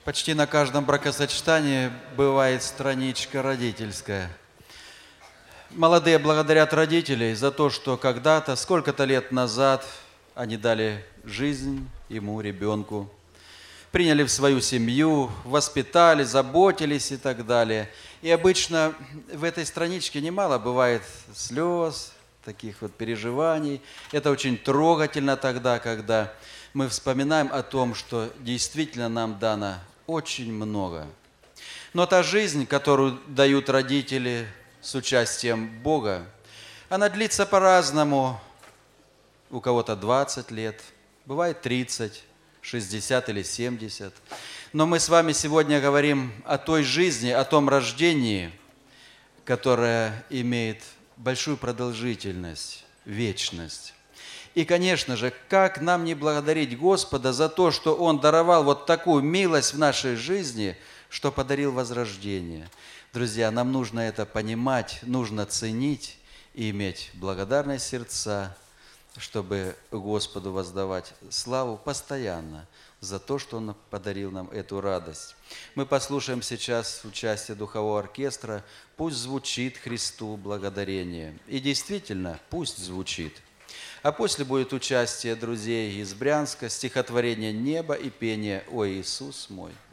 Почти на каждом бракосочетании бывает страничка родительская. Молодые благодарят родителей за то, что когда-то, сколько-то лет назад, они дали жизнь ему, ребенку, приняли в свою семью, воспитали, заботились и так далее. И обычно в этой страничке немало бывает слез, таких вот переживаний. Это очень трогательно тогда, когда мы вспоминаем о том, что действительно нам дано очень много. Но та жизнь, которую дают родители с участием Бога, она длится по-разному. У кого-то 20 лет, бывает 30, 60 или 70. Но мы с вами сегодня говорим о той жизни, о том рождении, которое имеет большую продолжительность, вечность. И, конечно же, как нам не благодарить Господа за то, что Он даровал вот такую милость в нашей жизни, что подарил возрождение. Друзья, нам нужно это понимать, нужно ценить и иметь благодарные сердца, чтобы Господу воздавать славу постоянно за то, что Он подарил нам эту радость. Мы послушаем сейчас участие духового оркестра «Пусть звучит Христу благодарение». И действительно, пусть звучит. А после будет участие друзей из Брянска, стихотворение «Небо» и пение «О Иисус мой».